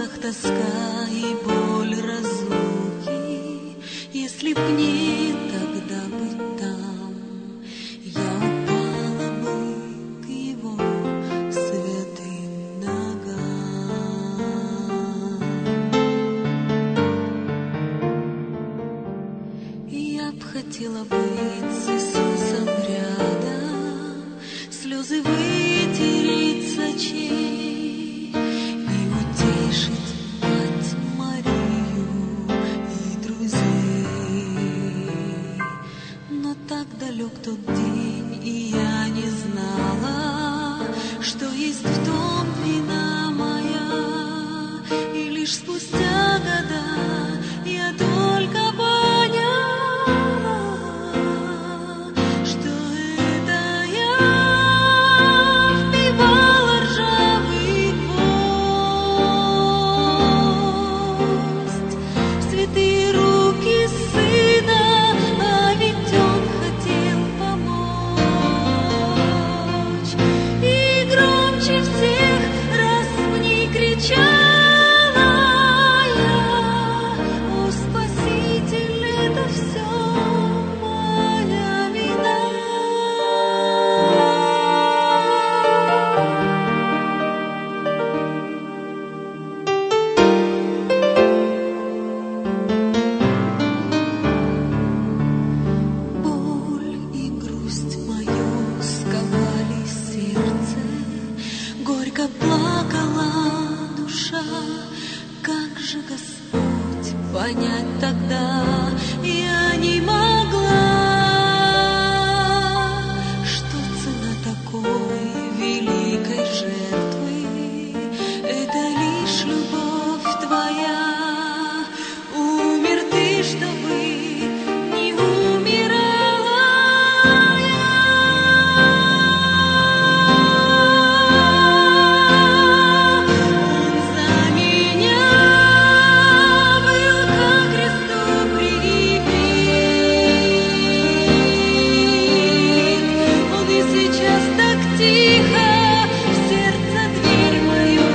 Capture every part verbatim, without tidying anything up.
глазах тоска и боль разлуки. Если б не тогда быть там, я упала бы к его святым ногам. Я б хотела быть с Иисусом рядом, слезы вытереть с очей и утешить мать Марию и друзей. Но так далек тот день, и я не знала, что есть в том вина моя. И лишь спустя года я только поняла, что это я вбивала ржавый гвоздь в святые руки сына, а ведь он хотел помочь. И громче всех раз мне кричала я: «О, Спаситель, это все моя вина». Боль и грусть мою сковали сердце, горько плакала душа. Как же, Господь, понять тогда я не могла, что цена такой великой жертвы — это лишь любовь Твоя. Умер Ты, чтобы не умирала я. Он за меня был ко кресту прибит. Он и сейчас так тихо в сердце дверь мою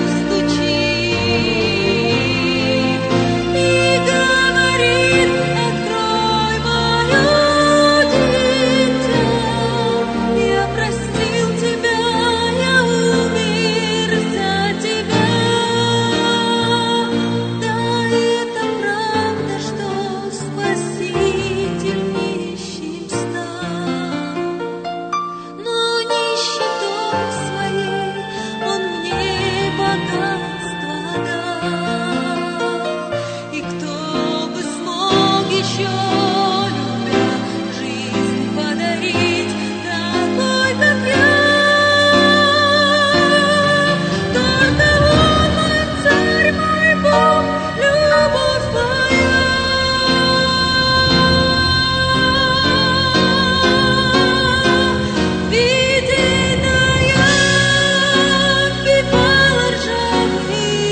стучит и говорит: «Открой, мое дитя, я простил тебя, я умер за тебя». Да, это правда, что Спаситель нищим стал, но нищетой своей Он мне богатство дал. И кто бы смог еще, любя, жизнь подарить такой, как я? Только Он, мой царь, мой Бог, любовь моя. Виденная вбивала ржавый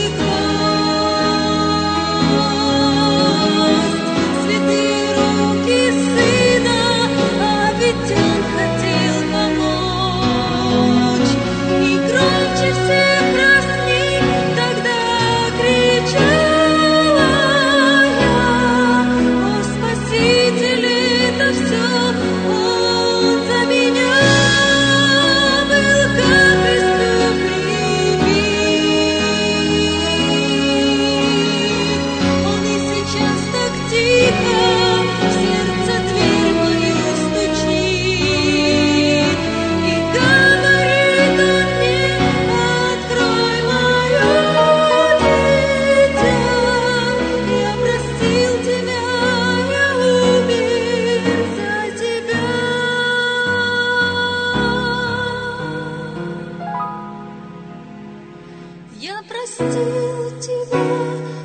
гвоздь в святые руки сына, а ведь он хотел помочь. И громче всех раз мне тогда кричала я: «О, Спаситель, это все он за меня был ко кресту прибит». Он и сейчас так тихо в сердце дверь мою стучит и говорит он мне: «Открой, мое дитя, я простил тебя, я умер за тебя». Я простил тебя,